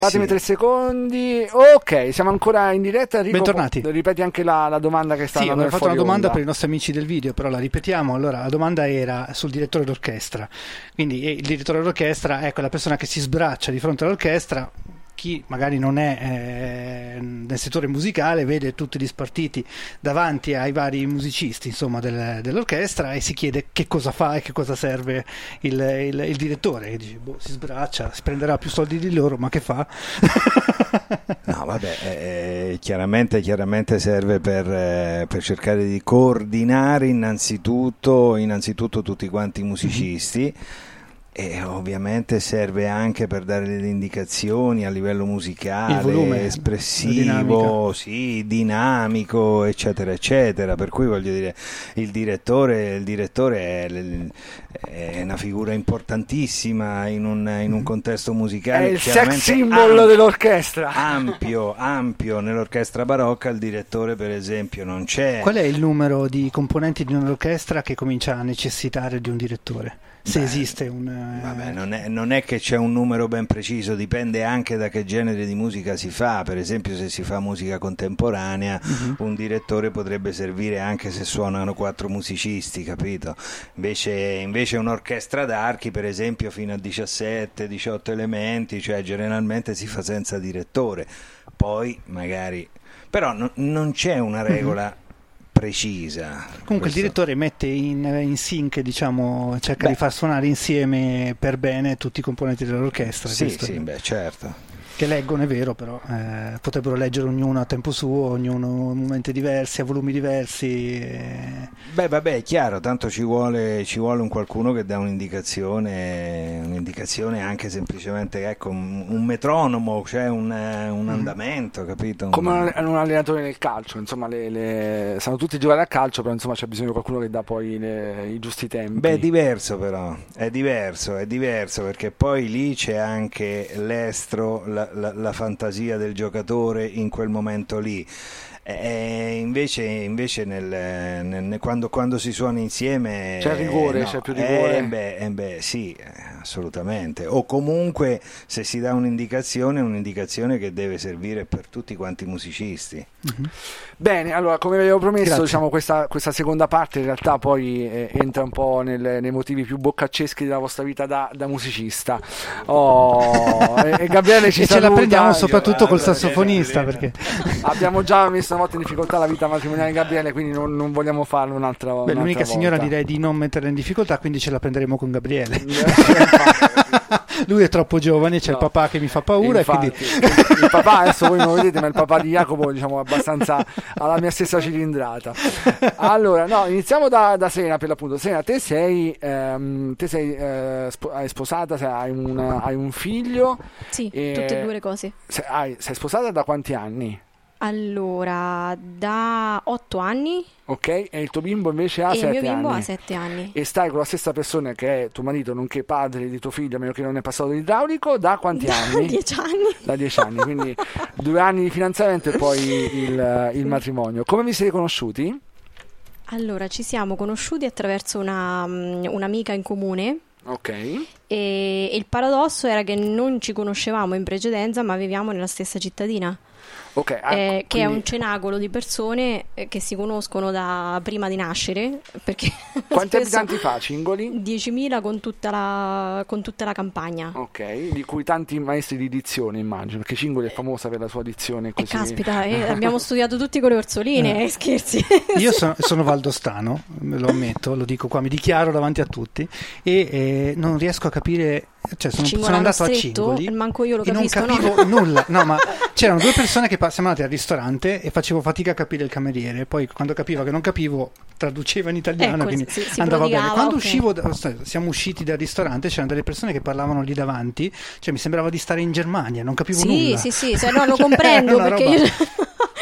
Datemi 3 secondi. Ok, siamo ancora in diretta. Enrico, bentornati. Ripeti anche la domanda che sta andando. Sì, ho fatto una domanda per i nostri amici del video, però la ripetiamo. Allora, la domanda era sul direttore d'orchestra. Quindi il direttore d'orchestra è quella persona che si sbraccia di fronte all'orchestra. Chi magari non è nel settore musicale vede tutti gli spartiti davanti ai vari musicisti, insomma, dell'orchestra, e si chiede che cosa fa e che cosa serve il direttore. E dice, si sbraccia, si prenderà più soldi di loro, ma che fa? No, vabbè, chiaramente serve per cercare di coordinare innanzitutto tutti quanti i musicisti. E ovviamente serve anche per dare delle indicazioni a livello musicale, il volume, espressivo, sì, dinamico, eccetera, eccetera. Per cui voglio dire, il direttore è una figura importantissima in un contesto musicale. È il sex symbol dell'orchestra. Ampio. Nell'orchestra barocca il direttore, per esempio, non c'è. Qual è il numero di componenti di un'orchestra che comincia a necessitare di un direttore? Se esiste Vabbè, non è che c'è un numero ben preciso, dipende anche da che genere di musica si fa. Per esempio, se si fa musica contemporanea, un direttore potrebbe servire anche se suonano 4 musicisti, capito? Invece un'orchestra d'archi, per esempio, fino a 17-18 elementi, cioè generalmente si fa senza direttore. Poi magari, però non c'è una regola precisa. Comunque il direttore mette in sync, diciamo, cerca di far suonare insieme per bene tutti i componenti dell'orchestra. Sì, certo. Che leggono, è vero, però potrebbero leggere ognuno a tempo suo, ognuno a momenti diversi, a volumi diversi. È chiaro, tanto ci vuole un qualcuno che dà un'indicazione anche semplicemente, ecco, un metronomo, cioè un andamento, capito? Come un allenatore nel calcio, insomma, sanno tutti giocare a calcio, però insomma c'è bisogno di qualcuno che dà poi i giusti tempi. È diverso, però, è diverso perché poi lì c'è anche l'estro, la fantasia del giocatore in quel momento lì. Invece quando si suona insieme c'è rigore, c'è più rigore. Sì, assolutamente. O comunque, se si dà un'indicazione che deve servire per tutti quanti i musicisti. Bene, allora, come avevo promesso, diciamo, questa seconda parte in realtà poi entra un po' nei motivi più boccacceschi della vostra vita da musicista. E Gabriele ci saluta. Ce la prendiamo soprattutto col sassofonista, perché abbiamo già messo una volta in difficoltà la vita matrimoniale di Gabriele, quindi non vogliamo farlo un'altra volta. L'unica signora direi di non metterla in difficoltà, quindi ce la prenderemo con Gabriele. Lui è troppo giovane, c'è il papà che mi fa paura. Infatti, e quindi il papà, adesso voi non lo vedete, ma il papà di Jacopo, diciamo, abbastanza alla mia stessa cilindrata. Allora, no, iniziamo da Serena, per l'appunto. Serena, te sei sposata, hai un figlio. Sì, tutte e due le cose. Sei sposata da quanti anni? Allora, da 8 anni. Ok, e il tuo bimbo invece ha 7 anni. Il mio bimbo ha 7 anni. E stai con la stessa persona che è tuo marito, nonché padre di tuo figlio, a meno che non è passato l'idraulico, da quanti anni? 10 anni. Da 10 anni, quindi 2 anni di fidanzamento e poi il matrimonio. Come vi siete conosciuti? Allora, ci siamo conosciuti attraverso un'amica in comune. Ok. E il paradosso era che non ci conoscevamo in precedenza, ma viviamo nella stessa cittadina. Okay, che è un cenacolo di persone che si conoscono da prima di nascere, perché quanti abitanti fa Cingoli? 10.000 con tutta la campagna. Ok, di cui tanti maestri di dizione, immagino, perché Cingoli è famosa per la sua dizione così. Caspita, abbiamo studiato tutti con le orsoline, scherzi. Io sono valdostano, lo ammetto, lo dico qua, mi dichiaro davanti a tutti, e non riesco a capire, cioè sono andato a Cingoli manco io lo capisco, e non capivo nulla. No, ma c'erano 2 persone che siamo andati al ristorante e facevo fatica a capire il cameriere, poi quando capiva che non capivo traduceva in italiano, quindi si andava bene. Quando okay. Siamo usciti dal ristorante, c'erano delle persone che parlavano lì davanti, cioè mi sembrava di stare in Germania, non capivo nulla. Sì, no, lo comprendo, perché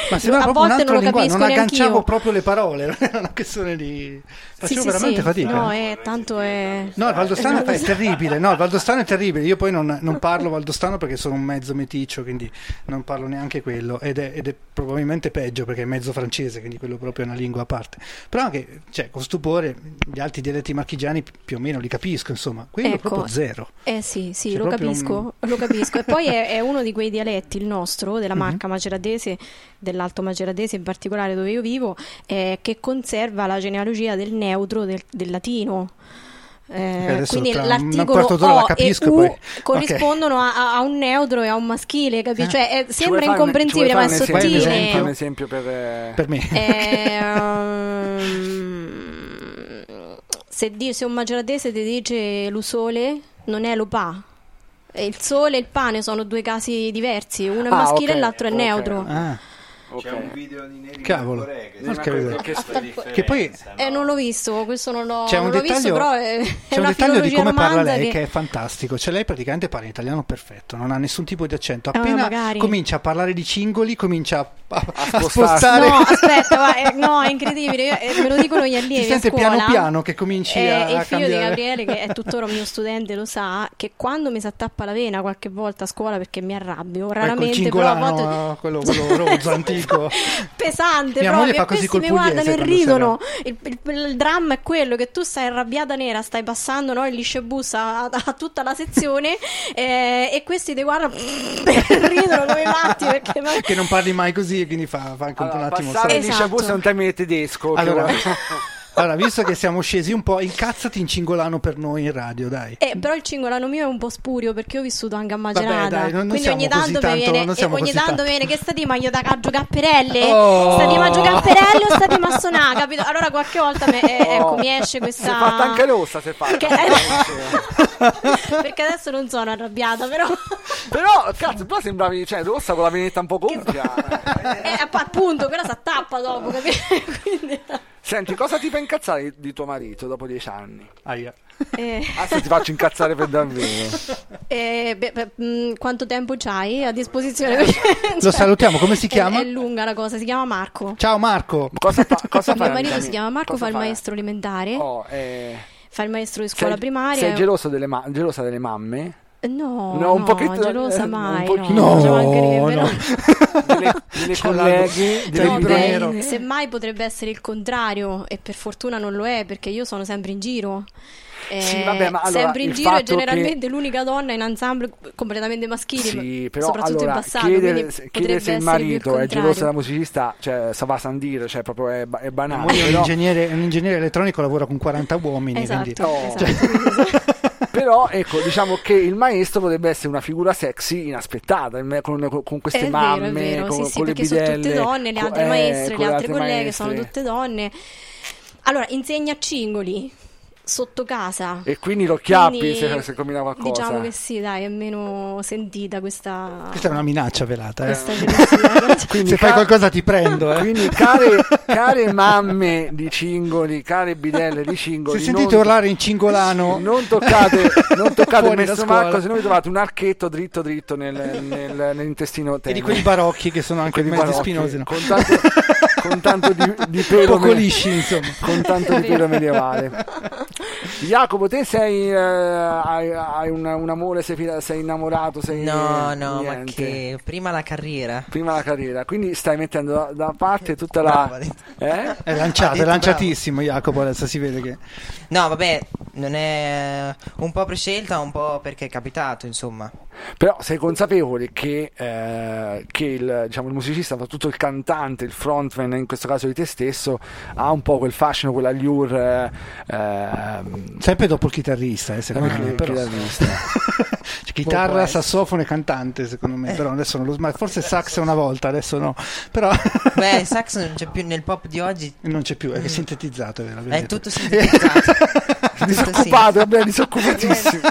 Ma sembrava a proprio un volte altro non lo linguaggio, capisco non agganciavo neanch'io. proprio le parole, non era una questione di... Facevo veramente fatica. No, tanto è... No, il valdostano è terribile. No, il valdostano è terribile. Io poi non parlo valdostano perché sono un mezzo meticcio, quindi non parlo neanche quello. Ed è probabilmente peggio perché è mezzo francese, quindi quello proprio è una lingua a parte. Però anche, cioè, con stupore, gli altri dialetti marchigiani più o meno li capisco, insomma. Quello proprio zero. Sì, C'è lo capisco, lo capisco. E poi è uno di quei dialetti, il nostro, della Marca maceratese, dell'Alto Maceratese in particolare dove io vivo, che conserva la genealogia del neutro del latino. Quindi l'articolo O e U corrispondono a un neutro e a un maschile, capisci? Cioè, sembra incomprensibile, ma è sottile. Fai un esempio per me. Se un maceratese ti dice lo sole, non è lo pa. Il sole e il pane sono due casi diversi, uno è maschile e l'altro è neutro. C'è un video di Neri Cavolo, che poi non l'ho visto, questo non l'ho, c'è un l'ho dettaglio, visto, però c'è un una dettaglio di come parla lei che è fantastico. Cioè lei praticamente parla in italiano perfetto, non ha nessun tipo di accento. Appena comincia a parlare di cingoli, comincia a spostare. No, aspetta, no, è incredibile. Me lo dicono gli allievi. Si sente a scuola, piano piano che cominci a il figlio cambiare. di Gabriele, che è tuttora un mio studente, lo sa, che quando mi si attappa la vena qualche volta a scuola perché mi arrabbio, raramente, però a volte... quello rozzo antico pesante, mia moglie fa così col mi guardano e pugliese ridono. Il dramma è quello che tu stai arrabbiata nera, stai passando, no, il liscebus a tutta la sezione e questi ti guardano ridono come matti perché non parli mai così e quindi fa anche un attimo passare il liscebus è un termine tedesco. Allora, visto che siamo scesi un po', incazzati in cingolano per noi in radio, dai. Però il cingolano mio è un po' spurio perché ho vissuto anche a Macerata. Vabbè, dai, quindi ogni tanto mi viene che sta di ma io da caggio capperelle? Oh. Sta di maggio capperelle o sta di massonà, capito? Allora qualche volta mi esce questa... Si è fatta anche rossa, si è fatta. Perché adesso non sono arrabbiata, però cazzo, però sembravi, cioè, rossa con la venetta un po' gonfia. Appunto, quella si attappa dopo, capito? Quindi... Senti, cosa ti fa incazzare di tuo marito dopo 10 anni? Aia. Adesso ti faccio incazzare per davvero. Quanto tempo c'hai a disposizione? Lo salutiamo, come si chiama? È lunga la cosa, si chiama Marco. Ciao Marco. Cosa fa? Mio marito si chiama Marco, fa il maestro elementare. Fa il maestro di scuola primaria. Sei gelosa delle mamme? No, un pochetto, gelosa mai. No. Delle colleghe, semmai potrebbe essere il contrario, e per fortuna non lo è, perché io sono sempre in giro. Sì, vabbè, ma allora, sempre in giro e generalmente l'unica donna in ensemble completamente maschili, sì, però, soprattutto allora, in passato. Chiedere se il marito è geloso della musicista, cioè sa va a dire, cioè proprio è banale. Un ingegnere elettronico lavora con 40 uomini, esatto, quindi... esatto. Però ecco, diciamo che il maestro potrebbe essere una figura sexy inaspettata con queste mamme, è vero, con le perché bidelle, sono tutte donne, le altre maestre, le altre colleghe maestre. sono tutte donne. Allora, insegna cingoli sotto casa e quindi lo chiappi se combina qualcosa. Diciamo che sì, dai, è meno sentita questa è una minaccia velata, quindi se fai qualcosa ti prendo, quindi care mamme di cingoli, care bidelle di cingoli, se sentite urlare in cingolano non toccate il maestro Marco, se no vi trovate un archetto dritto nell'intestino e di quelli barocchi che sono anche mezzi spinosi, no? con tanto di pelo poco lisci, insomma, con tanto di pelo medievale. Jacopo, te hai un amore, sei innamorato, no, ma che prima la carriera, quindi stai mettendo da parte tutta la è lanciatissimo Jacopo, adesso si vede che no, vabbè, non è un po' prescelta, un po' perché è capitato, insomma. Però sei consapevole che il musicista, soprattutto il cantante, il frontman, in questo caso di te stesso, ha un po' quel fascino, quell'allure, sempre dopo il chitarrista, secondo me, però. Chitarra, sassofono e cantante, secondo me, però adesso non lo sbaglio, forse sax una volta, adesso no, però il sax non c'è più nel pop di oggi, non c'è più, è sintetizzato, vero? È tutto sintetizzato. Disoccupato, disoccupatissimo.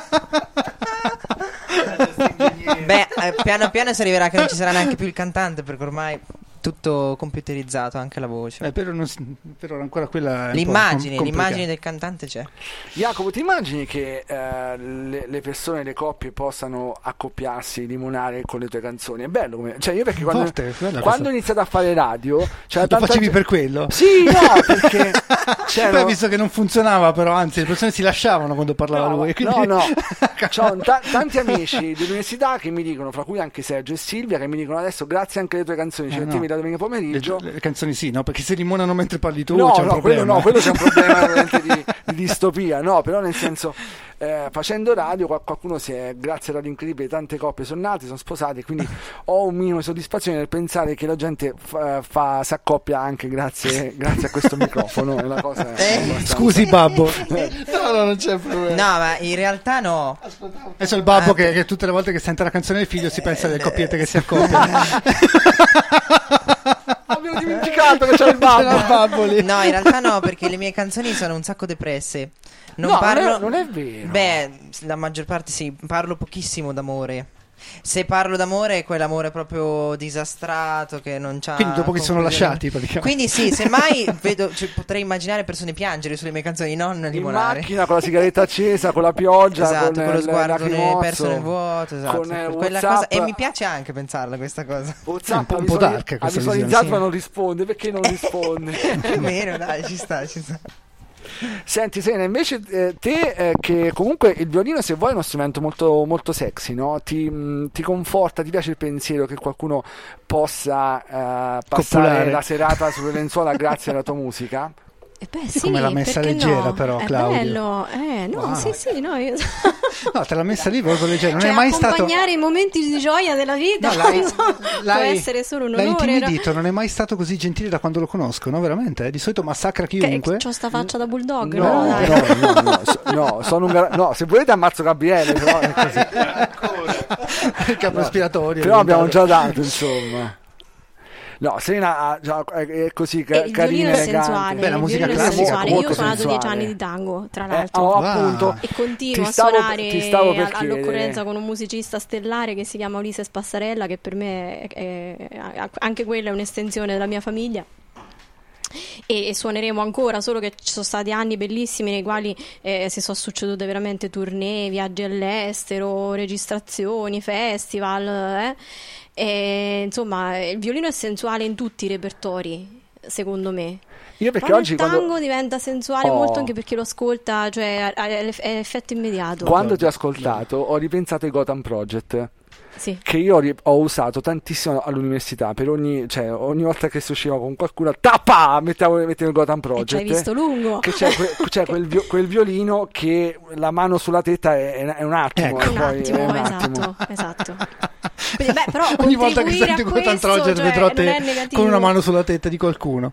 Piano piano si arriverà che non ci sarà neanche più il cantante, perché ormai tutto computerizzato, anche la voce. Però ancora quella è l'immagine del cantante c'è. Jacopo, ti immagini che le persone, le coppie possano accoppiarsi, limonare con le tue canzoni? È bello cioè io perché quando ho iniziato a fare radio lo facevi per quello? Sì, no, perché poi visto che non funzionava, però anzi le persone si lasciavano quando parlava lui, quindi... no c'ho tanti amici dell'università che mi dicono, fra cui anche Sergio e Silvia, che mi dicono adesso grazie anche alle tue canzoni ci mettevi la domenica pomeriggio. Le canzoni sì, no, perché se limonano mentre parli tu c'è un problema. quello c'è un problema veramente di distopia, no, però nel senso facendo radio qualcuno grazie all'incredibile tante coppie sono nate, sono sposate, quindi ho un minimo di soddisfazione nel pensare che la gente si accoppia anche grazie a questo microfono. È una cosa scusi babbo. No, non c'è problema. No, ma in realtà no. Adesso il babbo che tutte le volte che sente la canzone del figlio si pensa alle coppiette che si accoppiano. Abbiamo dimenticato che c'era il babbo lì. No, in realtà no, perché le mie canzoni sono un sacco depresse. Non è vero. Beh, la maggior parte sì, parlo pochissimo d'amore. Se parlo d'amore è quell'amore proprio disastrato che non c'ha. Quindi dopo che sono lasciati praticamente. Quindi sì, semmai potrei immaginare persone piangere sulle mie canzoni, non limonare. In macchina con la sigaretta accesa, con la pioggia, esatto, con lo il sguardo perso nel vuoto, esatto. Con quella cosa, e mi piace anche pensarla questa cosa. WhatsApp un po' dark ha visualizzato ma non risponde, perché non risponde? Più o meno, dai, ci sta. Senti Serena, invece te che comunque il violino, se vuoi, è uno strumento molto, molto sexy, no? Ti conforta, ti piace il pensiero che qualcuno possa passare copulare la serata sulle lenzuola grazie alla tua musica? Sì, come l'ha messa leggera no? però è Claudio. Bello. No, wow. sì, no, io... No, te l'ha messa lì proprio leggera, non cioè, è mai stato accompagnare i momenti di gioia della vita, può essere solo un onore. L'hai intimidito, non è mai stato così gentile da quando lo conosco, no? Veramente, di solito massacra chiunque. C'ho sta faccia da bulldog, no, sono no, se volete ammazzo Gabriele, però è così. Il capo respiratorio. Però abbiamo già dato, insomma. No, Serena è così carina, sensuale. Beh, la musica classica io ho suonato 10 anni di tango, tra l'altro, appunto, e continuo a suonare all'occorrenza con un musicista stellare che si chiama Ulises Passarella, che per me anche quella è un'estensione della mia famiglia. E suoneremo ancora, solo che ci sono stati anni bellissimi nei quali si sono succedute veramente tournée, viaggi all'estero, registrazioni, festival, e, insomma, il violino è sensuale in tutti i repertori, secondo me. Io perché quando oggi il tango diventa sensuale molto anche perché lo ascolta, cioè ha effetto immediato. Quando ti ho ascoltato ho ripensato ai Gotham Project. Sì. Che io ho usato tantissimo all'università, per ogni volta che si usciva con qualcuno mettevo il Gotham Project, e c'hai visto lungo che c'è quel violino che la mano sulla tetta è un attimo, ecco. Esatto. Quindi, però ogni volta che senti Gotham Project vedrò te con una mano sulla tetta di qualcuno.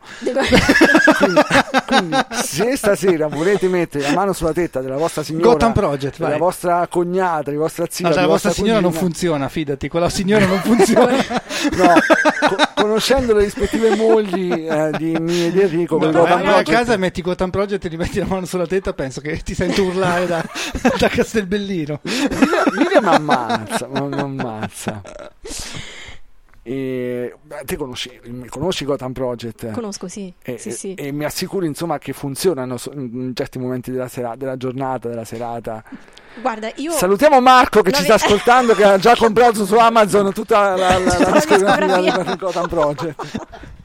quindi se stasera volete mettere la mano sulla tetta della vostra signora, Gotham Project, della vostra cognata, di vostra zia, della vostra signora cugina, non funziona, fidati, quella signora non funziona. No, conoscendo le rispettive mogli di Mia e di Enrico, a casa metti Gotham Project e ti metti la mano sulla tetta, penso che ti sento urlare da Castelbellino. Miriam ammazza. Te conosci Gotham Project? Conosco, sì. Sì. E mi assicuro, insomma, che funzionano in certi momenti della giornata, della serata. Guarda, io salutiamo Marco che ci sta ascoltando, che ha già comprato su Amazon tutta la discografia di Gotham Project.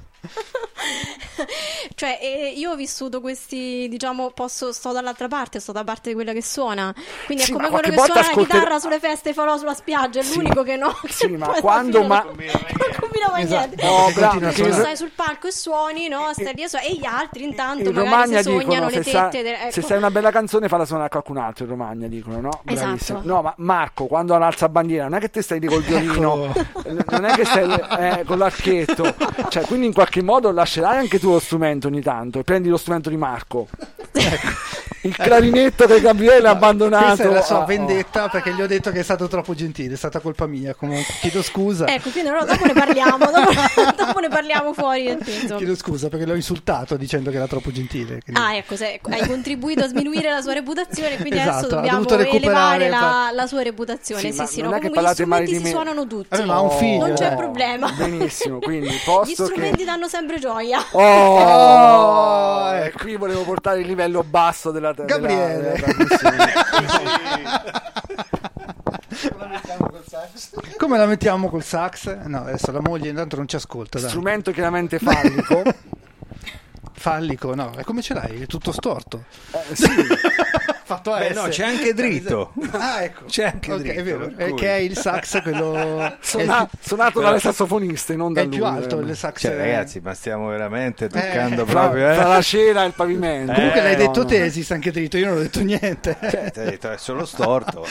Cioè, io ho vissuto questi, diciamo, sto dall'altra parte, sto da parte di quella che suona. Quindi è come quello che suona la chitarra sulle feste falò sulla spiaggia, è l'unico che no. Sì, ma quando non combinava niente. No, tu stai sul palco e suoni, no? Stai lì e gli altri intanto in magari Romagna si sognano dicono, le tette. se sai una bella canzone falla suonare a qualcun altro in Romagna, dicono, no? Esatto. No, ma Marco quando alza bandiera non è che te stai lì col violino, non è che stai con l'archetto, cioè, quindi in qualche modo lascerai anche tu lo strumento ogni tanto e prendi lo strumento di Marco. il clarinetto che Gabriele ha abbandonato. Questa è la sua vendetta, perché gli ho detto che è stato troppo gentile, è stata colpa mia, comunque chiedo scusa. Ecco, quindi dopo ne parliamo, dopo ne parliamo fuori. Chiedo scusa perché l'ho insultato dicendo che era troppo gentile. Quindi... Ah, ecco, hai contribuito a sminuire la sua reputazione, quindi esatto, adesso dobbiamo elevare la sua reputazione. Sì, non no, è che comunque gli parlate male strumenti di me. si suonano tutti. Ma ha un figlio, non c'è problema. Benissimo, quindi Gli strumenti danno sempre gioia. Qui volevo portare il livello basso della Gabriele. Come la mettiamo col sax? No, adesso la moglie intanto non ci ascolta. Dai. Strumento chiaramente fallico. Fallico, no, e come ce l'hai? È tutto storto. Sì. Fatto a no, c'è anche dritto. Ah, ecco. C'è anche dritto. È vero, è che è il sax quello suonato dalle sassofoniste, non da è il lui. più alto il sax. Cioè, ragazzi, ma stiamo veramente toccando fra proprio la cera e il pavimento. Comunque l'hai detto no. te, esiste anche dritto, io non ho detto niente. Cioè, ti ho detto, è solo storto.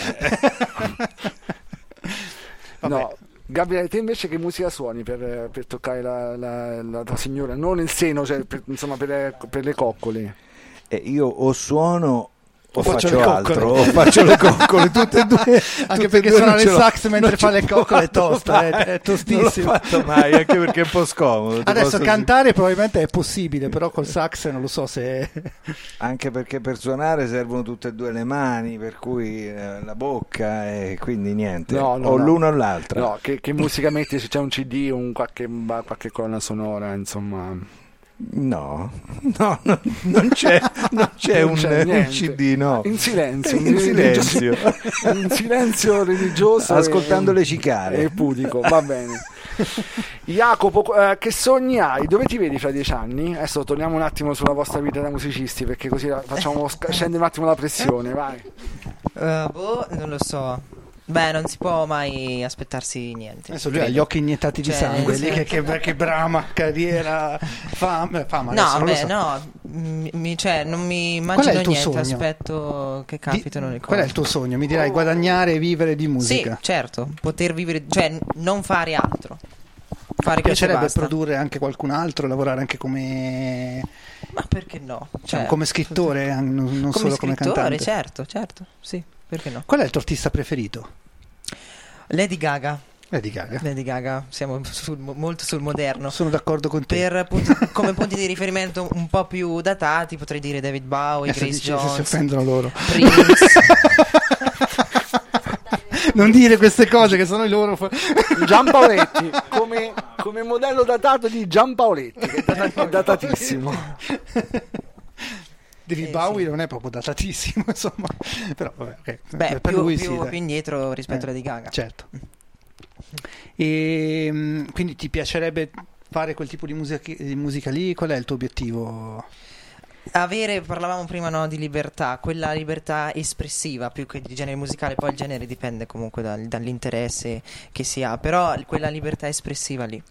No. Gabriele, te invece che musica suoni per toccare la tua signora? Non il seno, cioè insomma per le coccole. Io o suono o faccio faccio le altro, o faccio le coccole, tutte e due. Anche perché suonare il sax mentre fa le coccole è tosta, è tostissimo. Non l'ho fatto mai, anche perché è un po' scomodo. Adesso cantare probabilmente è possibile, però col sax non lo so se... Anche perché per suonare servono tutte e due le mani, per cui la bocca, e quindi niente, No, l'una o l'altra. No, che musica metti? Se c'è un CD o qualche colonna sonora, insomma... No, non c'è un CD, no. In silenzio, in silenzio religioso, ascoltando le cicale e pudico, va bene. Jacopo, che sogni hai? Dove ti vedi fra 10 anni? Adesso torniamo un attimo sulla vostra vita da musicisti, perché così facciamo scendere un attimo la pressione, vai. Non lo so. Beh, non si può mai aspettarsi niente. Adesso lui ha gli occhi iniettati di sangue, lì che brama, carriera, fama. No, beh, no, non mi immagino niente, sogno? Aspetto che capitano le cose. Qual è il tuo sogno? Mi dirai guadagnare e vivere di musica? Sì, certo, poter vivere, cioè non fare altro. Mi piacerebbe produrre anche qualcun altro, lavorare anche come... Ma perché no? Cioè, come scrittore, non solo come cantante. Certo, sì, perché no? Qual è il tuo artista preferito? Lady Gaga, siamo molto sul moderno. Sono d'accordo con te. Come punti di riferimento un po' più datati potrei dire David Bowie, Grace Jones, si offendono loro. Prince. Non dire queste cose che sono i loro. Giampaoletti come modello datato di Giampaoletti, che è datatissimo. David Bowie non è proprio datatissimo, insomma, però vabbè, okay. Beh, per lui più indietro rispetto a Lady Gaga. Certo. E quindi ti piacerebbe fare quel tipo di musica lì? Qual è il tuo obiettivo? Parlavamo prima di libertà, quella libertà espressiva più che di genere musicale, poi il genere dipende comunque dall'interesse che si ha, però quella libertà espressiva lì.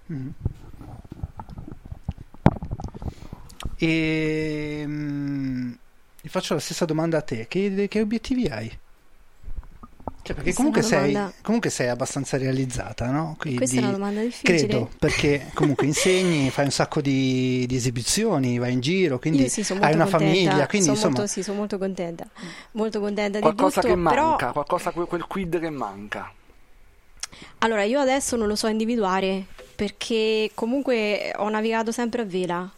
E gli faccio la stessa domanda a te, che obiettivi hai? Cioè, perché comunque sei abbastanza realizzata, no? Quindi, questa è una domanda difficile. Credo, perché comunque insegni, fai un sacco di esibizioni, vai in giro, quindi hai una famiglia. Quindi sono molto contenta. Molto contenta qualcosa di tutto. Che manca, però... qualcosa, quel quid che manca. Allora, io adesso non lo so individuare, perché comunque ho navigato sempre a vela.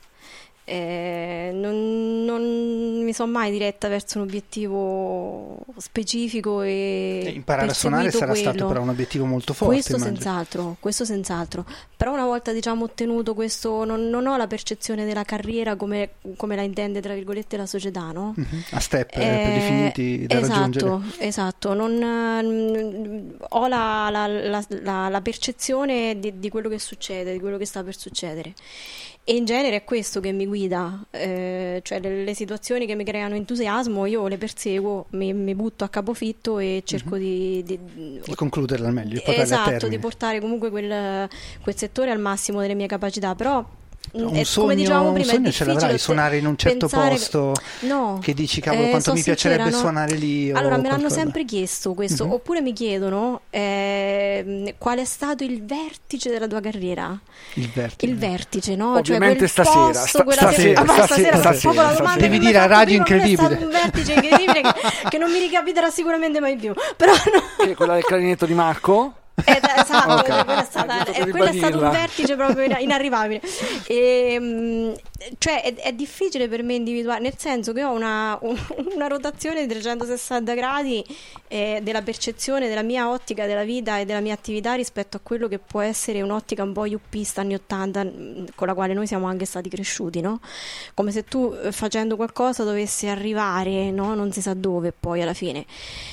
Non mi sono mai diretta verso un obiettivo specifico e imparare a suonare sarà stato però un obietivo molto forte. Questo senz'altro, però una volta ottenuto questo, non ho la percezione della carriera come la intende tra virgolette la società, no? A step predefiniti da raggiungere. Esatto, non ho la percezione di quello che succede, di quello che sta per succedere. E in genere è questo che mi guida, cioè le situazioni che mi creano entusiasmo io le perseguo, mi butto a capofitto e cerco di concluderla al meglio, di portare a termine. Di portare comunque quel settore al massimo delle mie capacità, però Un sogno ce l'avrai, suonare in un certo posto che dici cavolo quanto mi piacerebbe suonare lì. Allora me l'hanno sempre chiesto questo, oppure mi chiedono qual è stato il vertice della tua carriera. Il vertice, no? Ovviamente cioè stasera. Devi dire a Radio Incredibile. È stato un vertice incredibile che non mi ricapiterà sicuramente mai più. Però no. Che è quella del clarinetto di Marco? Esatto, Okay. quello è stato un vertice proprio inarrivabile. Cioè è difficile per me individuare, nel senso che ho una rotazione di 360 gradi della percezione della mia ottica della vita e della mia attività rispetto a quello che può essere un'ottica un po' yuppista anni 80 con la quale noi siamo anche stati cresciuti, no? Come se tu facendo qualcosa dovessi arrivare, no? Non si sa dove poi alla fine.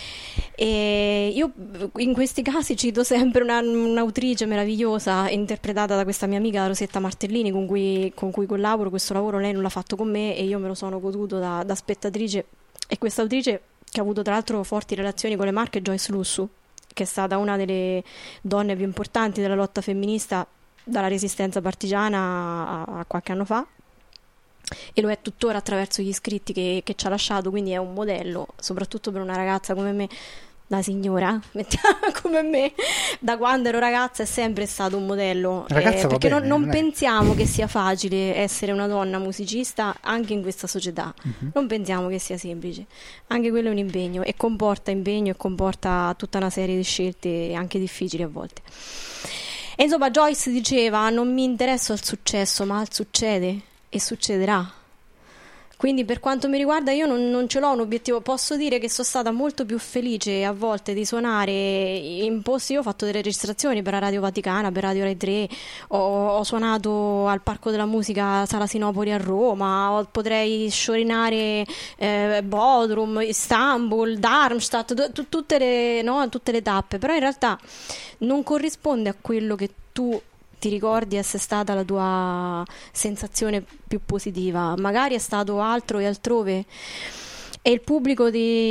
E io in questi casi cito sempre un'autrice meravigliosa interpretata da questa mia amica Rosetta Martellini con cui collaboro. Questo lavoro lei non l'ha fatto con me e io me lo sono goduto da spettatrice, e questa autrice che ha avuto tra l'altro forti relazioni con le Marche, Joyce Lussu, che è stata una delle donne più importanti della lotta femminista dalla resistenza partigiana a qualche anno fa, e lo è tuttora attraverso gli scritti che ci ha lasciato, quindi è un modello soprattutto per una ragazza come me, da signora, mettiamo come me, da quando ero ragazza è sempre stato un modello, perché non pensiamo che sia facile essere una donna musicista anche in questa società, non pensiamo che sia semplice, anche quello è un impegno e comporta tutta una serie di scelte anche difficili a volte. E insomma Joyce diceva: non mi interessa il successo, ma il succede e succederà. Quindi per quanto mi riguarda io non ce l'ho un obiettivo. Posso dire che sono stata molto più felice a volte di suonare in posti. Io ho fatto delle registrazioni per la Radio Vaticana, per Radio Rai 3, ho suonato al Parco della Musica Sala Sinopoli a Roma, potrei sciorinare Bodrum, Istanbul, Darmstadt, tutte le tappe, però in realtà non corrisponde a quello che tu ti ricordi essere stata la tua sensazione più positiva. Magari è stato altro e altrove, e il pubblico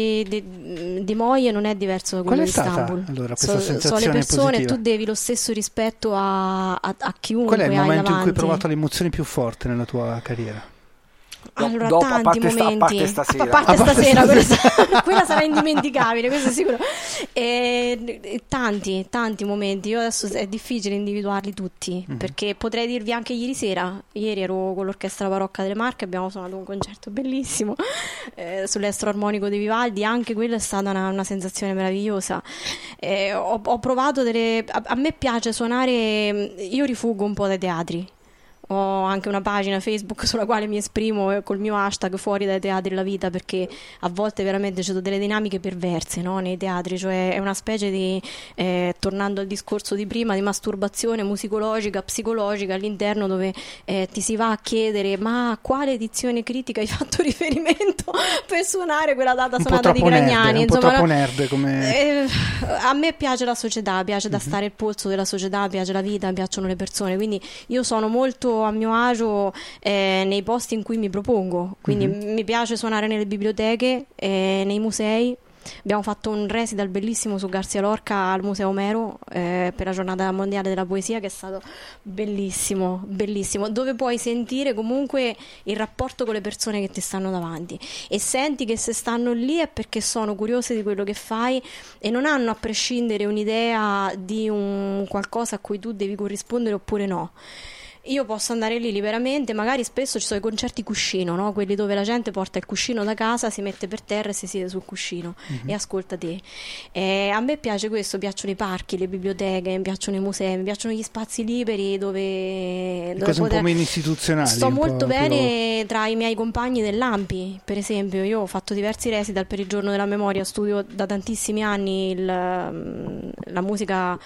di Moie non è diverso da quello di Istanbul. Allora, questa sensazione sono le persone positiva. Tu devi lo stesso rispetto a chiunque. Qual è il momento davanti. in cui hai provato l'emozione più forte nella tua carriera? Allora, dopo, tanti momenti. A parte stasera, quella sarà indimenticabile, questo è sicuro. Tanti momenti. Io adesso è difficile individuarli tutti, perché potrei dirvi anche ieri sera. Ieri ero con l'Orchestra Barocca delle Marche, abbiamo suonato un concerto bellissimo sull'estro armonico di Vivaldi. Anche quella è stata una sensazione meravigliosa. Ho provato a me piace suonare. Io rifugo un po' dai teatri. Ho anche una pagina Facebook sulla quale mi esprimo col mio hashtag Fuori dai teatri la vita, perché a volte veramente c'è delle dinamiche perverse, no? Nei teatri, cioè è una specie di tornando al discorso di prima, di masturbazione musicologica, psicologica all'interno, dove ti si va a chiedere: ma a quale edizione critica hai fatto riferimento per suonare quella data sonata di Gragnani? Un po' troppo nerd come... a me piace la società, piace da stare il polso della società, piace la vita, mi piacciono le persone, quindi io sono molto a mio agio nei posti in cui mi propongo, quindi mi piace suonare nelle biblioteche, nei musei. Abbiamo fatto un recital bellissimo su Garcia Lorca al Museo Omero per la giornata mondiale della poesia, che è stato bellissimo, dove puoi sentire comunque il rapporto con le persone che ti stanno davanti e senti che se stanno lì è perché sono curiose di quello che fai e non hanno, a prescindere, un'idea di un qualcosa a cui tu devi corrispondere oppure no. Io posso andare lì liberamente, magari spesso ci sono i concerti cuscino, no? Quelli dove la gente porta il cuscino da casa, si mette per terra e si siede sul cuscino e ascolta te. A me piace questo, piacciono i parchi, le biblioteche, mi piacciono i musei, mi piacciono gli spazi liberi dove cose un po' meno istituzionali. Sto molto bene tra i miei compagni dell'Ampi, per esempio. Io ho fatto diversi recital per il Giorno della Memoria, studio da tantissimi anni la musica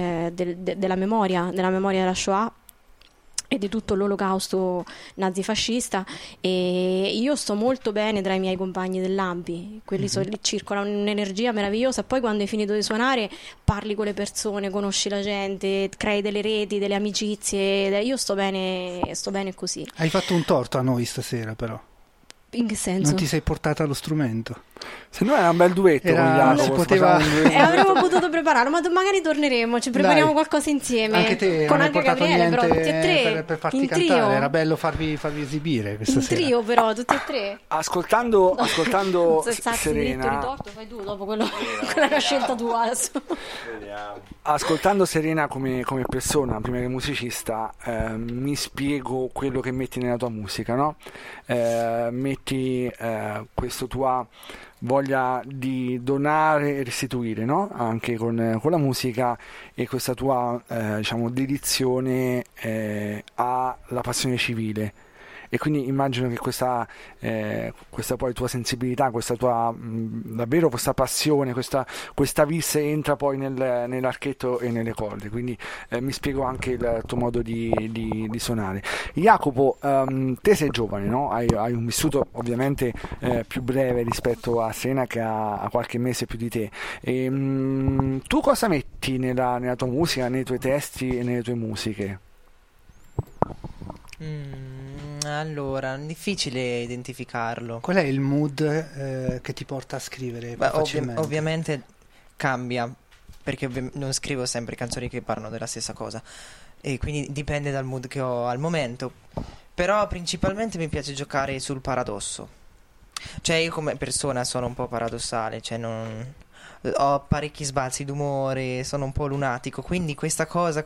della memoria della Shoah e di tutto l'olocausto nazifascista, e io sto molto bene tra i miei compagni dell'Ampi, quelli circola un'energia meravigliosa. Poi quando hai finito di suonare parli con le persone, conosci la gente, crei delle reti, delle amicizie. Io sto bene così. Hai fatto un torto a noi stasera, però. In che senso? Non ti sei portata lo strumento. Se no era un bel duetto con Jacopo, si poteva... avremmo potuto prepararlo, ma magari torneremo, ci prepariamo qualcosa insieme. Anche te con non hai anche portato Gabriele, niente però tutti e tre per farti in cantare, trio. era bello farvi esibire questa In sera. trio però, tutti e tre. Ascoltando Serena, ritorto fai tu dopo quella che ho scelta tu adesso. ascoltando Serena come persona, prima che musicista, mi spiego quello che metti nella tua musica, no? Metti questa tua voglia di donare e restituire, no? Anche con la musica, e questa tua diciamo dedizione alla passione civile. E quindi immagino che questa poi tua sensibilità, questa tua davvero questa passione, questa vis entra poi nell'archetto e nelle corde, quindi mi spiego anche il tuo modo di suonare. Jacopo, te sei giovane, no? Hai un vissuto ovviamente più breve rispetto a Serena, che ha qualche mese più di te. Tu cosa metti nella tua musica, nei tuoi testi e nelle tue musiche? Allora, difficile identificarlo. Qual è il mood che ti porta a scrivere più facilmente? Ovviamente cambia, perché non scrivo sempre canzoni che parlano della stessa cosa, e quindi dipende dal mood che ho al momento. Però principalmente mi piace giocare sul paradosso. Cioè io come persona sono un po' paradossale, cioè ho parecchi sbalzi d'umore, sono un po' lunatico, quindi questa cosa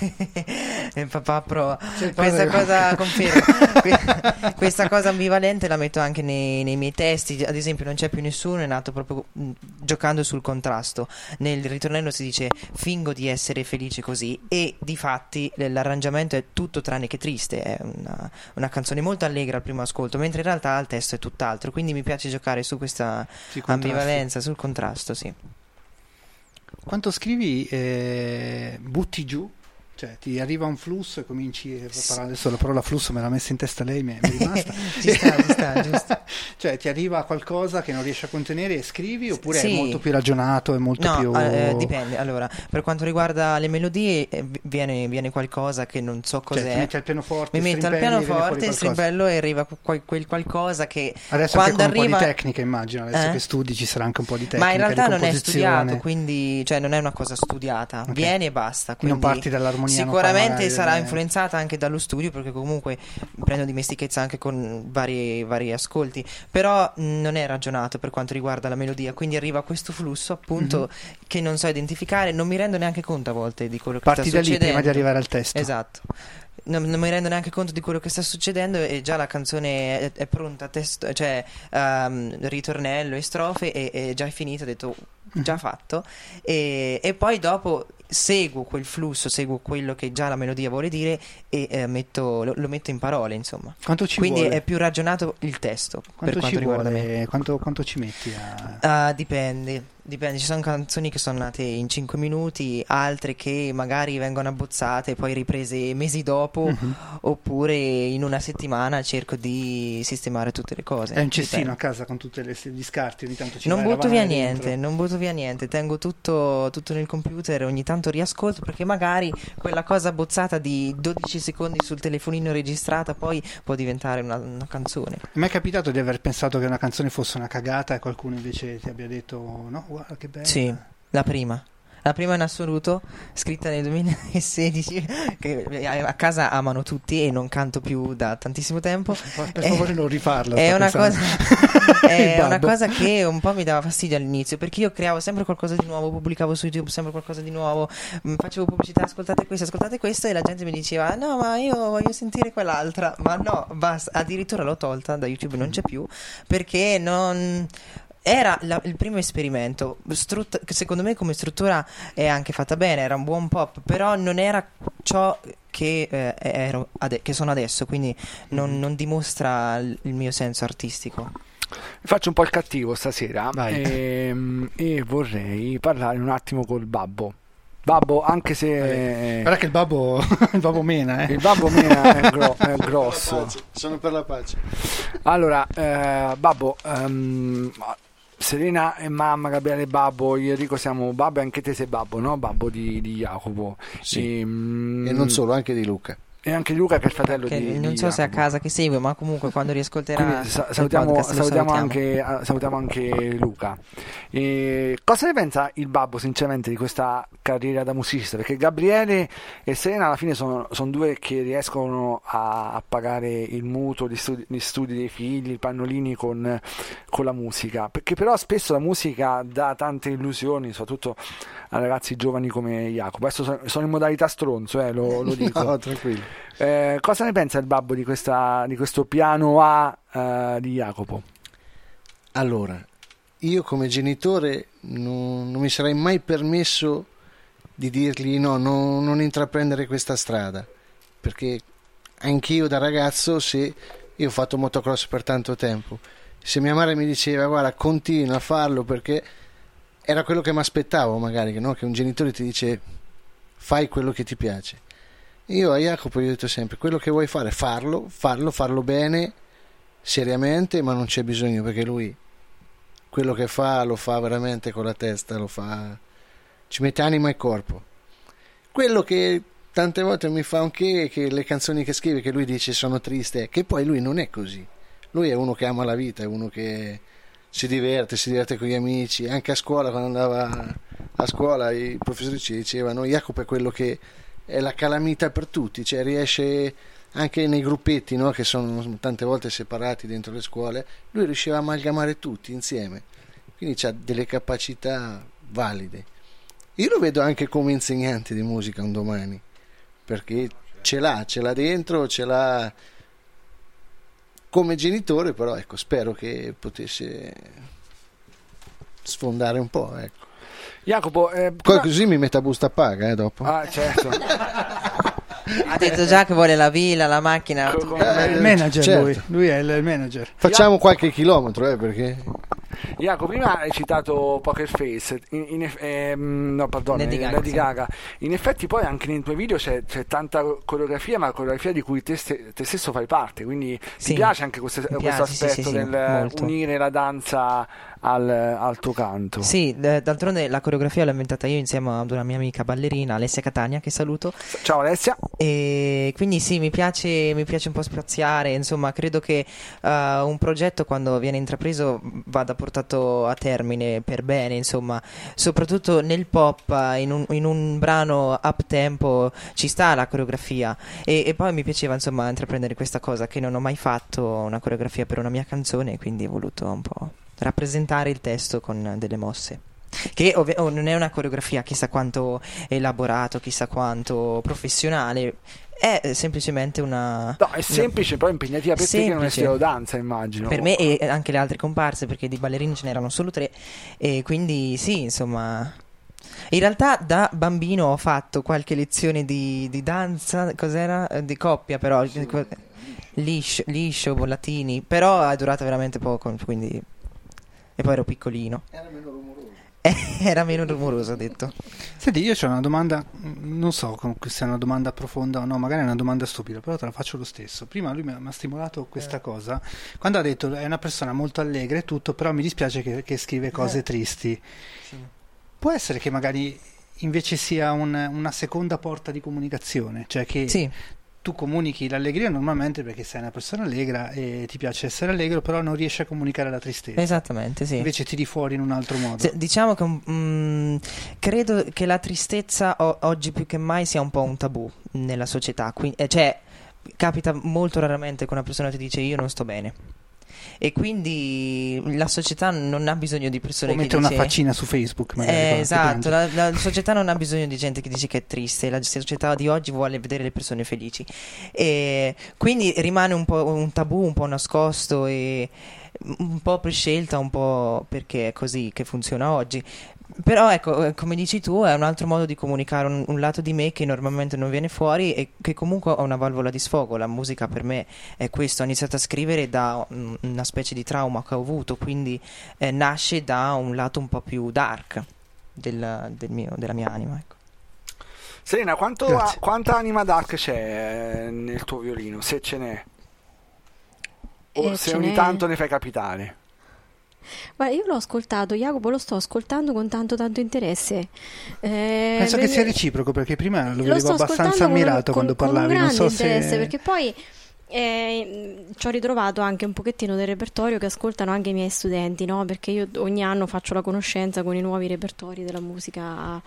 papà pro, questa cosa confermo. Questa cosa ambivalente la metto anche nei miei testi. Ad esempio Non c'è più nessuno è nato proprio giocando sul contrasto. Nel ritornello si dice fingo di essere felice così, e difatti l'arrangiamento è tutto tranne che triste, è una canzone molto allegra al primo ascolto, mentre in realtà il testo è tutt'altro, quindi mi piace giocare su questa ambivalenza, sul contrasto, sì. Quando scrivi butti giù, cioè ti arriva un flusso e cominci adesso la parola flusso me l'ha messa in testa lei, mi è rimasta. Ci sta, giusto. Cioè ti arriva qualcosa che non riesci a contenere e scrivi, oppure è molto più ragionato, è molto più... dipende. Allora, per quanto riguarda le melodie, viene qualcosa che non so cos'è. Cioè, ti metti al pianoforte, mi metto al pianoforte, strimpello, e arriva quel qualcosa che adesso quando anche con arriva... un po' di tecnica, immagino, adesso che studi ci sarà anche un po' di tecnica. Ma in realtà di non è studiato, quindi cioè non è una cosa studiata, okay. Viene e basta. Quindi non parti dall'armonia. Sicuramente sarà influenzata anche dallo studio, perché comunque prendo dimestichezza anche con vari ascolti, però non è ragionato per quanto riguarda la melodia, quindi arriva questo flusso appunto che non so identificare, non mi rendo neanche conto a volte di quello che sta succedendo. Parti da lì prima di arrivare al testo. Esatto. Non mi rendo neanche conto di quello che sta succedendo, e già la canzone è pronta, testo, cioè ritornello e strofe, e già è finito, ho detto già fatto, e poi dopo seguo quel flusso, seguo quello che già la melodia vuole dire, e lo metto in parole, insomma. Quanto ci Quindi vuole? È più ragionato il testo. Quanto per quanto ci riguarda vuole? me. Quanto ci metti a... Dipende, ci sono canzoni che sono nate in 5 minuti, altre che magari vengono abbozzate e poi riprese mesi dopo, oppure in una settimana cerco di sistemare tutte le cose. È un cestino a casa con tutti gli scarti, ogni tanto ci non vai butto via dentro. niente, non butto via niente, tengo tutto nel computer, ogni tanto riascolto, perché magari quella cosa abbozzata di 12 secondi sul telefonino registrata poi può diventare una canzone. Mi è capitato di aver pensato che una canzone fosse una cagata e qualcuno invece ti abbia detto no, guarda che bella. Sì, la prima in assoluto, scritta nel 2016, che a casa amano tutti e non canto più da tantissimo tempo. Per favore non rifarlo. È una cosa che un po' mi dava fastidio all'inizio, perché io creavo sempre qualcosa di nuovo, pubblicavo su YouTube sempre qualcosa di nuovo, facevo pubblicità, ascoltate questo, e la gente mi diceva no, ma io voglio sentire quell'altra, ma no, basta. Addirittura l'ho tolta da YouTube, non c'è più, perché non... Era il primo esperimento, che secondo me come struttura è anche fatta bene, era un buon pop, però non era ciò che che sono adesso, quindi non dimostra il mio senso artistico. Faccio un po' il cattivo stasera e vorrei parlare un attimo col Babbo. Babbo, anche se guarda che il babbo mena, il babbo mena è grosso. Sono per la pace. Allora, Babbo, Serena e mamma, Gabriele e babbo, io e Enrico siamo babbo, e anche te sei babbo, no? Babbo di Jacopo. Sì. E non solo, anche di Luca. E anche Luca, che è il fratello non so se è a casa che segue, ma comunque quando riascolterà salutiamo anche Luca. E cosa ne pensa il babbo sinceramente di questa carriera da musicista? Perché Gabriele e Serena alla fine sono due che riescono a pagare il mutuo, gli studi dei figli, i pannolini con la musica, perché però spesso la musica dà tante illusioni, soprattutto a ragazzi giovani come Jacopo. Adesso sono in modalità stronzo, lo dico. No, tranquillo. Cosa ne pensa il babbo di questo piano A di Jacopo? Allora, io come genitore non mi sarei mai permesso di dirgli no, non intraprendere questa strada, perché anch'io da ragazzo, se io ho fatto motocross per tanto tempo, se mia madre mi diceva guarda continua a farlo, perché era quello che mi aspettavo magari, no? Che un genitore ti dice fai quello che ti piace. Io a Jacopo gli ho detto sempre quello che vuoi fare farlo bene, seriamente, ma non c'è bisogno, perché lui quello che fa lo fa veramente con la testa, lo fa, ci mette anima e corpo. Quello che tante volte mi fa anche che le canzoni che scrive, che lui dice sono triste, che poi lui non è così. Lui è uno che ama la vita, è uno che si diverte con gli amici. Anche a scuola, quando andava a scuola, i professori ci dicevano Jacopo è quello che è la calamita per tutti, cioè riesce anche nei gruppetti, no, che sono tante volte separati dentro le scuole, lui riusciva a amalgamare tutti insieme, quindi ha delle capacità valide. Io lo vedo anche come insegnante di musica un domani, perché ce l'ha dentro, ce l'ha come genitore, però ecco, spero che potesse sfondare un po', ecco. Jacopo, così mi mette a busta paga, dopo. Ah, certo. Ha detto già che vuole la villa, la macchina. Il manager, certo. lui è il manager. Facciamo qualche chilometro, perché Jacopo, prima hai citato Poker Face, Lady Gaga. In effetti poi anche nei tuoi video c'è tanta coreografia, ma coreografia di cui te stesso fai parte, quindi ti piace anche questo aspetto del unire la danza al tuo canto. Sì, d'altronde la coreografia l'ho inventata io insieme ad una mia amica ballerina, Alessia Catania, che saluto. Ciao Alessia. E quindi sì, mi piace un po' spaziare, insomma, credo che un progetto quando viene intrapreso vada portato a termine per bene, insomma, soprattutto nel pop, in un brano up tempo ci sta la coreografia e poi mi piaceva insomma intraprendere questa cosa, che non ho mai fatto una coreografia per una mia canzone, quindi ho voluto un po' rappresentare il testo con delle mosse, che non è una coreografia chissà quanto elaborato, chissà quanto professionale, è semplicemente una... No, è semplice, però impegnativa per te, che non è stile danza, immagino. Per me e anche le altre comparse, perché di ballerini ce n'erano solo 3, e quindi sì, insomma... In realtà da bambino ho fatto qualche lezione di danza, cos'era? Di coppia, però, sì. Liscio, latini, però è durata veramente poco, quindi... E poi ero piccolino. Era meno rumoroso, ho detto. Senti, io c'ho una domanda, non so se è una domanda profonda o no, magari è una domanda stupida, però te la faccio lo stesso. Prima lui mi ha stimolato questa cosa, quando ha detto è una persona molto allegra e tutto, però mi dispiace che scrive cose tristi. Sì. Può essere che magari invece sia una seconda porta di comunicazione, cioè che... Sì. Tu comunichi l'allegria normalmente perché sei una persona allegra e ti piace essere allegro, però non riesci a comunicare la tristezza. Esattamente, sì. Invece tiri fuori in un altro modo. Diciamo che credo che la tristezza oggi più che mai sia un po' un tabù nella società. Cioè, capita molto raramente che una persona ti dice io non sto bene. E quindi la società non ha bisogno di persone che dice... una faccina su Facebook magari, esatto, la società non ha bisogno di gente che dice che è triste, la società di oggi vuole vedere le persone felici, e quindi rimane un po' un tabù, un po' nascosto e un po' prescelta, un po' perché è così che funziona oggi. Però ecco, come dici tu, è un altro modo di comunicare un lato di me che normalmente non viene fuori e che comunque ho una valvola di sfogo. La musica per me è questo. Ho iniziato a scrivere da una specie di trauma che ho avuto, quindi nasce da un lato un po' più dark della mia anima, ecco. Serena, quanta anima dark c'è nel tuo violino, se ce n'è? O se ogni tanto ne fai capitare? Guarda, io l'ho ascoltato, Jacopo, lo sto ascoltando con tanto interesse. Penso che sia reciproco, perché prima lo vedevo abbastanza con ammirato quando parlavi. Con un non so interesse, se... perché poi ci ho ritrovato anche un pochettino del repertorio che ascoltano anche i miei studenti, no? Perché io ogni anno faccio la conoscenza con i nuovi repertori della musica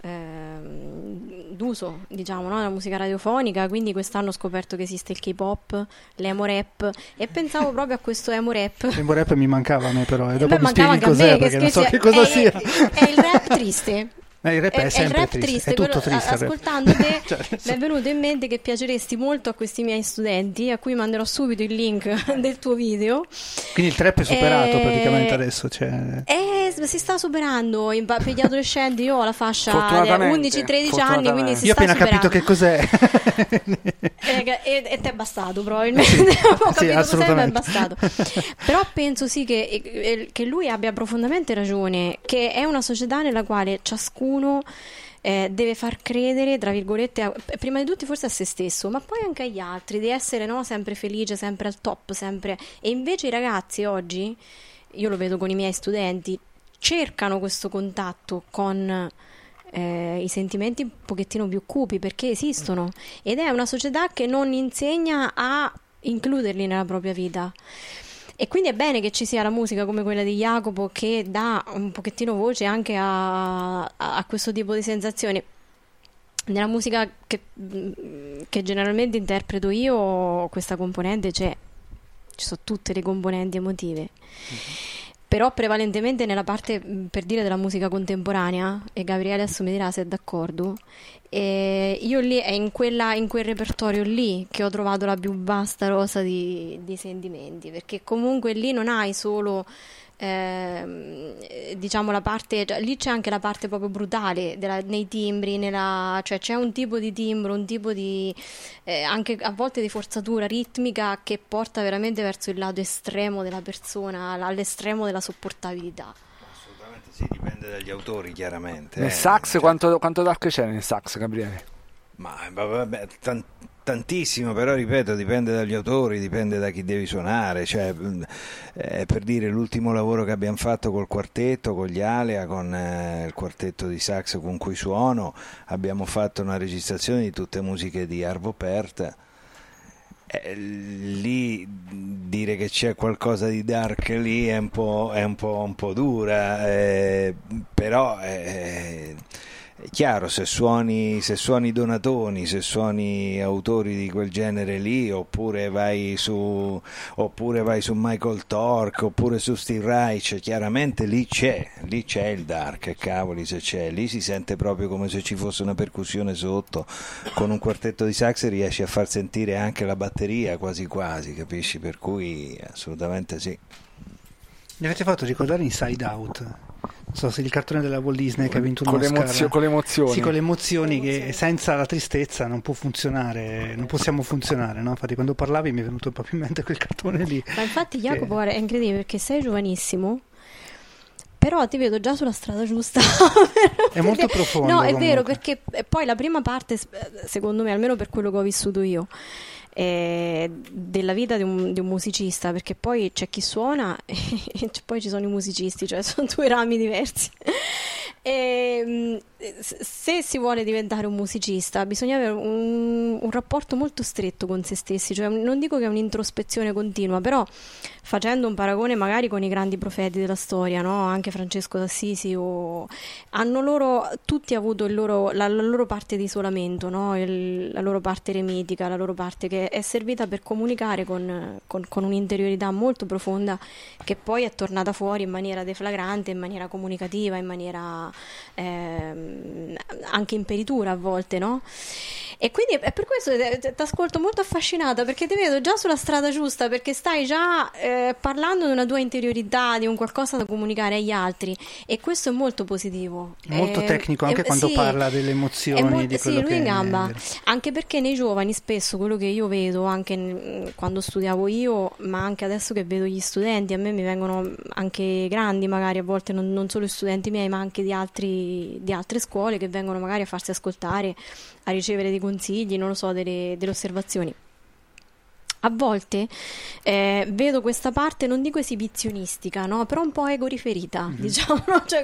d'uso, diciamo, no? La musica radiofonica, quindi quest'anno ho scoperto che esiste il K-pop, l'emo rap, e pensavo proprio a questo emo rap. L'emo rap mi mancava a me, però, e dopo mi mancava spieghi anche a cos'è, me, perché non so che cosa sia. È il rap triste. Il rap è sempre il rap triste, è tutto triste. Ascoltando te cioè, mi è venuto in mente che piaceresti molto a questi miei studenti, a cui manderò subito il link del tuo video. Quindi il trap è superato praticamente adesso, cioè... si sta superando per gli adolescenti. Io ho la fascia 11-13 anni, quindi si io sta ho appena capito che cos'è. E ti è bastato probabilmente. Ho capito cos'è, ma è bastato. Però penso sì che lui abbia profondamente ragione, che è una società nella quale ciascuno deve far credere, tra virgolette, prima di tutti forse a se stesso, ma poi anche agli altri, di essere, no, sempre felice, sempre al top, sempre. E invece i ragazzi oggi, io lo vedo con i miei studenti, cercano questo contatto con i sentimenti un pochettino più cupi, perché esistono, ed è una società che non insegna a includerli nella propria vita. E quindi è bene che ci sia la musica come quella di Jacopo, che dà un pochettino voce anche a questo tipo di sensazioni. Nella musica che generalmente interpreto io, questa componente c'è, ci sono tutte le componenti emotive. Però prevalentemente nella parte, per dire, della musica contemporanea, e Gabriele adesso mi dirà se è d'accordo, io lì è in quel repertorio lì che ho trovato la più vasta rosa di sentimenti, perché comunque lì non hai solo diciamo la parte, cioè, lì c'è anche la parte proprio brutale nei timbri, cioè c'è un tipo di timbro, un tipo di anche a volte di forzatura ritmica che porta veramente verso il lato estremo della persona, all'estremo della sopportabilità. Assolutamente sì, dipende dagli autori, chiaramente. Nel sax, cioè... quanto dark c'è nel sax, Gabriele? Ma vabbè, tantissimo, però ripeto, dipende dagli autori, dipende da chi devi suonare, cioè per dire, l'ultimo lavoro che abbiamo fatto col quartetto, con gli Alea, con il quartetto di sax con cui suono, abbiamo fatto una registrazione di tutte musiche di Arvo Pärt. Lì dire che c'è qualcosa di dark lì è un po' dura, però è chiaro, se suoni Donatoni, se suoni autori di quel genere lì, oppure vai su Michael Tork, oppure su Steve Reich, chiaramente lì c'è il dark, cavoli se c'è, lì si sente proprio come se ci fosse una percussione sotto. Con un quartetto di sax riesci a far sentire anche la batteria quasi quasi, capisci? Per cui assolutamente sì. Mi avete fatto ricordare Inside Out? Non so se il cartone della Walt Disney che ha vinto un Oscar. Con le emozioni. Sì, con le emozioni, che senza la tristezza non può funzionare, non possiamo funzionare, no? Infatti quando parlavi mi è venuto proprio in mente quel cartone lì. Ma infatti Jacopo, guarda, è incredibile perché sei giovanissimo, però ti vedo già sulla strada giusta. È molto profondo. No, è comunque. vero, perché poi la prima parte, secondo me, almeno per quello che ho vissuto io, della vita di un musicista, perché poi c'è chi suona e poi ci sono i musicisti, cioè sono due rami diversi. Se si vuole diventare un musicista bisogna avere un rapporto molto stretto con se stessi, cioè non dico che è un'introspezione continua, però facendo un paragone magari con i grandi profeti della storia, no? Anche Francesco d'Assisi, hanno loro tutti avuto la loro parte di isolamento, no? La loro parte eremitica, la loro parte che è servita per comunicare con un'interiorità molto profonda, che poi è tornata fuori in maniera deflagrante, in maniera comunicativa, in maniera anche in peritura a volte, no? E quindi è per questo che ti ascolto molto affascinata, perché ti vedo già sulla strada giusta, perché stai già parlando di una tua interiorità, di un qualcosa da comunicare agli altri, e questo è molto positivo, molto tecnico anche quando sì, parla delle emozioni, di quello sì, lui che in gamba, anche perché nei giovani spesso quello che io vedo anche quando studiavo io, ma anche adesso che vedo gli studenti, a me mi vengono anche grandi, magari a volte non solo gli studenti miei, ma anche di altre scuole, che vengono magari a farsi ascoltare, a ricevere dei consigli, non lo so, delle osservazioni. a volte vedo questa parte, non dico esibizionistica, no? Però un po' egoriferita, diciamo, no? Cioè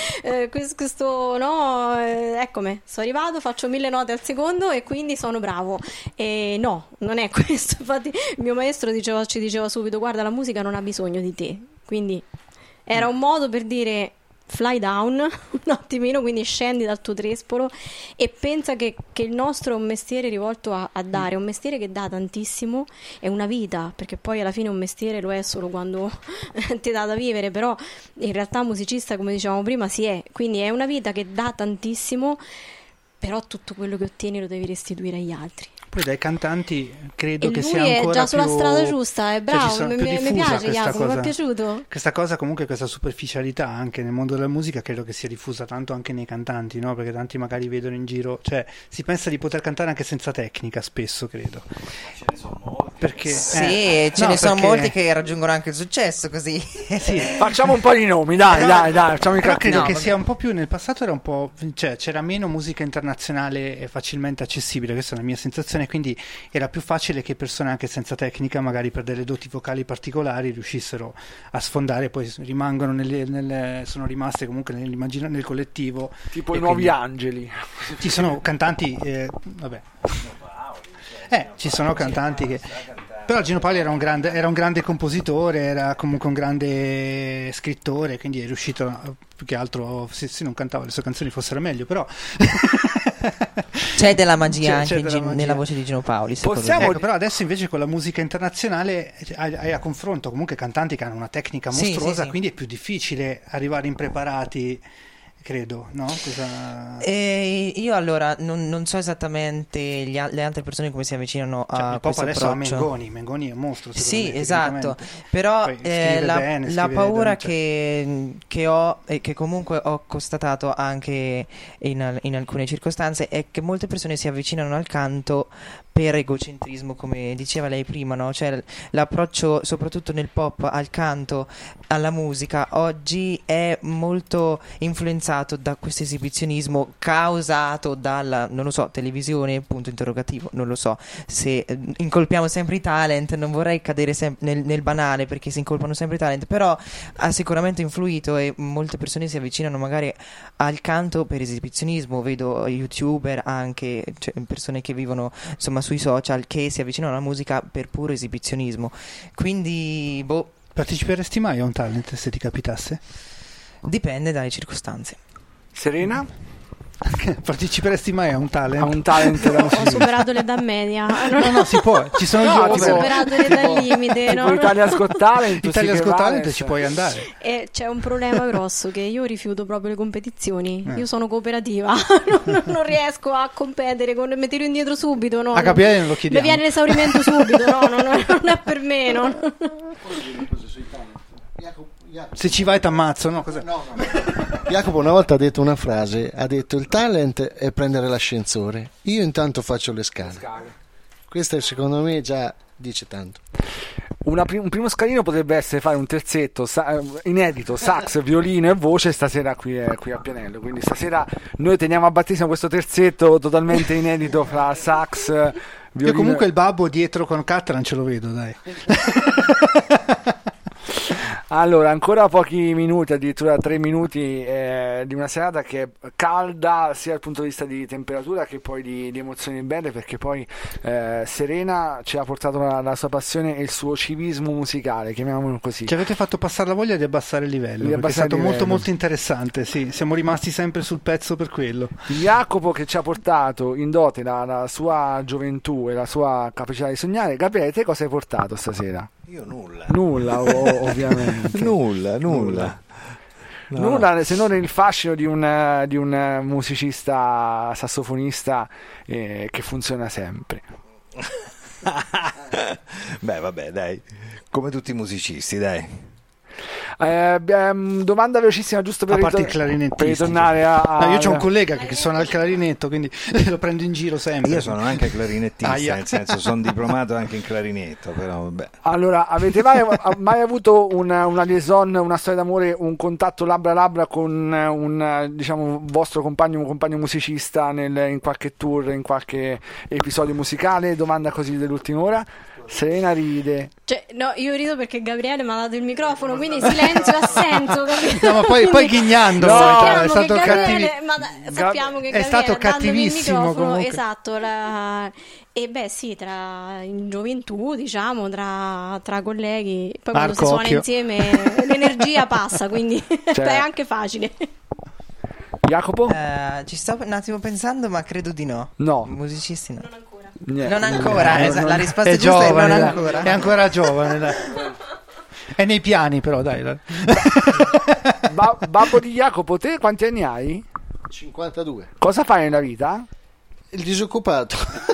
questo no, eccomi, sono arrivato, faccio 1000 note al secondo e quindi sono bravo. E no, non è questo. Infatti il mio maestro ci diceva subito: guarda, la musica non ha bisogno di te. Quindi era un modo per dire: fly down un attimino, quindi scendi dal tuo trespolo e pensa che il nostro è un mestiere rivolto a dare, un mestiere che dà tantissimo, è una vita, perché poi alla fine un mestiere lo è solo quando ti dà da vivere, però in realtà musicista, come dicevamo prima, si è, quindi è una vita che dà tantissimo, però tutto quello che ottieni lo devi restituire agli altri. Poi dai cantanti credo E che lui sia è ancora già sulla più... strada giusta, è bravo, cioè, mi piace Jacopo, mi è piaciuto. Questa cosa, comunque, questa superficialità anche nel mondo della musica credo che sia diffusa tanto anche nei cantanti, no? Perché tanti magari vedono in giro, cioè si pensa di poter cantare anche senza tecnica, spesso credo. Ce ne sono molti. Perché Sì, ce ne sono molti che raggiungono anche il successo così. sì. Facciamo un po' di nomi, dai, facciamo i Però cacchi. credo No, che vabbè. sia un po' più nel passato, era un po', cioè c'era meno musica internazionale e facilmente accessibile, questa è la mia sensazione, quindi era più facile che persone anche senza tecnica, magari per delle doti vocali particolari, riuscissero a sfondare, poi rimangono sono rimaste comunque nell'immaginario, nel collettivo. Tipo E i nuovi quindi angeli. ci sono cantanti, vabbè. Ci sono cantanti che... Però Gino Paoli era un grande compositore, era comunque un grande scrittore, quindi è riuscito più che altro, se non cantava le sue canzoni fossero meglio, però... C'è della magia C'è anche della magia. nella voce di Gino Paoli, secondo Possiamo- me. Ecco, però adesso invece con la musica internazionale hai a confronto comunque cantanti che hanno una tecnica Sì, mostruosa, sì. quindi è più difficile arrivare impreparati, credo, no? Io allora non so esattamente le altre persone come si avvicinano Cioè, a il pop questo adesso ha approccio. Mengoni è un mostro, secondo Sì, me, esatto, tecnicamente. però Poi scrive bene, la scrive paura bene, che ho e che comunque ho constatato anche in alcune circostanze è che molte persone si avvicinano al canto per egocentrismo, come diceva lei prima, no? Cioè l'approccio soprattutto nel pop al canto, alla musica oggi è molto influenzato da questo esibizionismo causato dalla, non lo so, televisione, punto interrogativo, non lo so, se incolpiamo sempre i talent, non vorrei cadere nel banale perché si incolpano sempre i talent, però ha sicuramente influito e molte persone si avvicinano magari al canto per esibizionismo, vedo youtuber anche, cioè persone che vivono insomma sui social che si avvicinano alla musica per puro esibizionismo, quindi Parteciperesti mai a un talent se ti capitasse? dipende dalle circostanze. Serena? Parteciperesti mai a un talent? Ha un talent da Ho musicista. superato l'età media. No, si può, ci sono No, gli Ho tipo- superato l'età limite, Tipo no? Italia Got Talent, Italia sì che Got vale, Talent ci puoi andare. E c'è un problema grosso che io rifiuto proprio le competizioni. Io sono cooperativa, non riesco a competere mi tiro indietro subito, no? A capire non lo Mi chiediamo. viene l'esaurimento subito, no? Non è per me, no? Se ci vai t'ammazzo, no? Cos'è? Jacopo una volta ha detto una frase, ha detto: il talent è prendere l'ascensore, io intanto faccio le scale. Questo secondo me già dice tanto. Un primo scalino potrebbe essere fare un terzetto inedito, sax, violino e voce stasera qui a Pianello. Quindi stasera noi teniamo a battesimo questo terzetto totalmente inedito fra sax, violino. Io comunque il babbo dietro con Catalan ce lo vedo, dai. Allora, ancora pochi minuti, addirittura 3 minuti di una serata che è calda sia dal punto di vista di temperatura che poi di emozioni belle, perché poi Serena ci ha portato la sua passione e il suo civismo musicale, chiamiamolo così. Ci avete fatto passare la voglia di abbassare il livello, Di perché è abbassare stato il molto livello. molto interessante, sì, siamo rimasti sempre sul pezzo per quello. Jacopo che ci ha portato in dote la sua gioventù e la sua capacità di sognare. Gabriele, te cosa hai portato stasera? Io nulla. Nulla, ovviamente. Nulla. Nulla, se non il fascino di un musicista sassofonista che funziona sempre. Beh, vabbè, dai. Come tutti i musicisti, dai. Domanda velocissima, giusto per, a parte il clarinettista, per ritornare no, io c'ho un collega che suona il clarinetto, quindi lo prendo in giro sempre. Io sono anche clarinettista, nel senso sono diplomato anche in clarinetto, però vabbè. Allora, avete mai avuto una liaison, una storia d'amore, un contatto labbra con un diciamo vostro compagno musicista in qualche tour, in qualche episodio musicale? Domanda così dell'ultima ora. Serena ride. Cioè, no, io rido perché Gabriele mi ha dato il microfono, quindi silenzio assenso. No, ma poi ghignando, no, è stato cattivo. Sappiamo che è stato cattivissimo comunque. Esatto, e beh sì, in gioventù, diciamo, tra colleghi, poi quando si suona insieme l'energia passa, quindi è anche facile. Jacopo? Ci sto un attimo pensando, ma credo di no. No. Musicisti no. Non ancora. La risposta è giusta giovane, è non ancora. È ancora giovane, dai. È nei piani però, dai. Babbo di Jacopo, te quanti anni hai? 52. Cosa fai nella vita? Il disoccupato.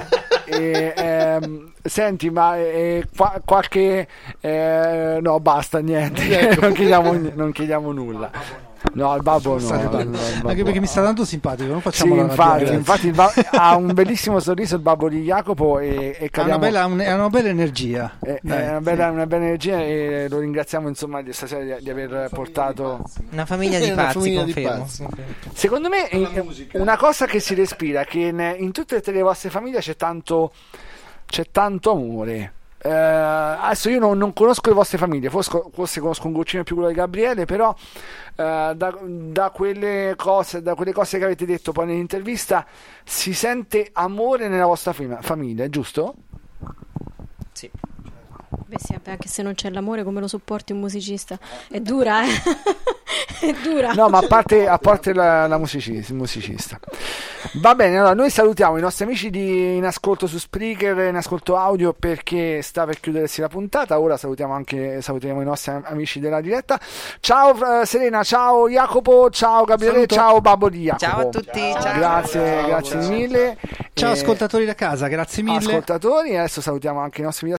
Senti, ma qualche no, basta, niente. non chiediamo nulla. No, il babbo no. Anche perché mi sta dando simpatico, non facciamo infatti ha un bellissimo sorriso il babbo di Jacopo e ha una bella energia. È una bella energia e lo ringraziamo insomma di stasera di aver portato una famiglia di pazzi, confermo. Secondo me una cosa che si respira, che in tutte e tre le vostre famiglie c'è tanto amore. Adesso io non conosco le vostre famiglie, forse conosco un goccino più quello di Gabriele, però da quelle cose che avete detto poi nell'intervista si sente amore nella vostra famiglia, giusto? Sì. Beh sì, anche se non c'è l'amore, come lo sopporti un musicista? È dura, è dura. No, ma a parte la musicista. Va bene, allora noi salutiamo i nostri amici in ascolto su Spreaker, in ascolto audio, perché sta per chiudersi la puntata. Ora salutiamo i nostri amici della diretta. Ciao Serena, ciao Jacopo, ciao Gabriele, ciao Babbo di Jacopo. Ciao a tutti. Ciao. Grazie mille. Ciao ascoltatori da casa, grazie mille. Ascoltatori, adesso salutiamo anche i nostri